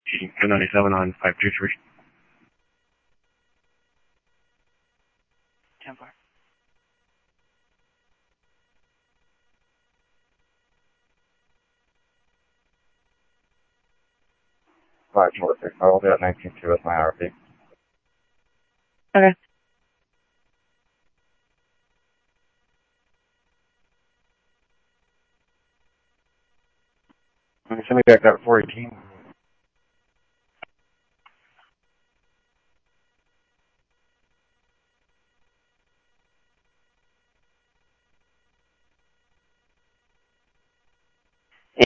1097 on 523. 10-4. Five four six. I will be at 19.2 with my RP. Okay. Send me back that 418.